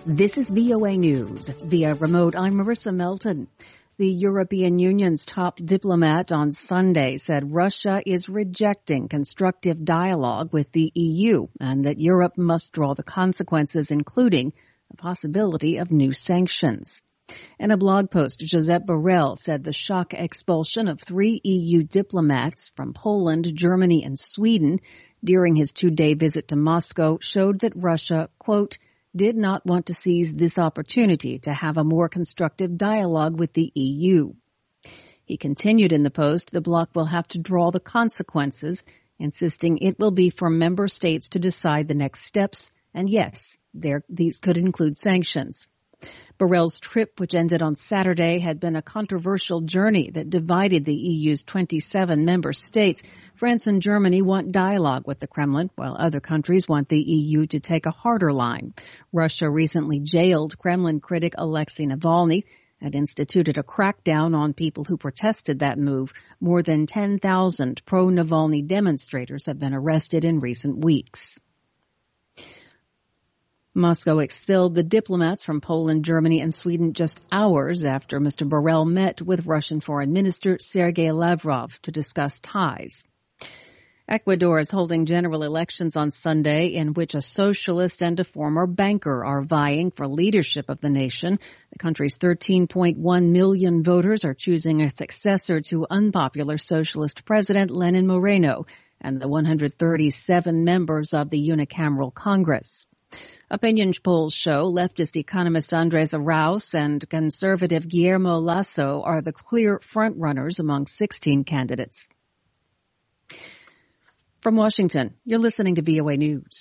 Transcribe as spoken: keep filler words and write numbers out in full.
This is V O A News. Via remote, I'm Marissa Melton. The European Union's top diplomat on Sunday said Russia is rejecting constructive dialogue with the E U and that Europe must draw the consequences, including the possibility of new sanctions. In a blog post, Josep Borrell said the shock expulsion of three E U diplomats from Poland, Germany, and Sweden during his two-day visit to Moscow showed that Russia, quote, did not want to seize this opportunity to have a more constructive dialogue with the E U. He continued in the post, the bloc will have to draw the consequences, insisting it will be for member states to decide the next steps, and yes, there, these could include sanctions. Borrell's trip, which ended on Saturday, had been a controversial journey that divided the E U's twenty-seven member states. France and Germany want dialogue with the Kremlin, while other countries want the E U to take a harder line. Russia recently jailed Kremlin critic Alexei Navalny and instituted a crackdown on people who protested that move. More than ten thousand pro-Navalny demonstrators have been arrested in recent weeks. Moscow expelled the diplomats from Poland, Germany, and Sweden just hours after Mister Borrell met with Russian Foreign Minister Sergei Lavrov to discuss ties. Ecuador is holding general elections on Sunday in which a socialist and a former banker are vying for leadership of the nation. The country's thirteen point one million voters are choosing a successor to unpopular socialist President Lenin Moreno and the one hundred thirty-seven members of the unicameral Congress. Opinion polls show leftist economist Andres Arauz and conservative Guillermo Lasso are the clear frontrunners among sixteen candidates. From Washington, you're listening to V O A News.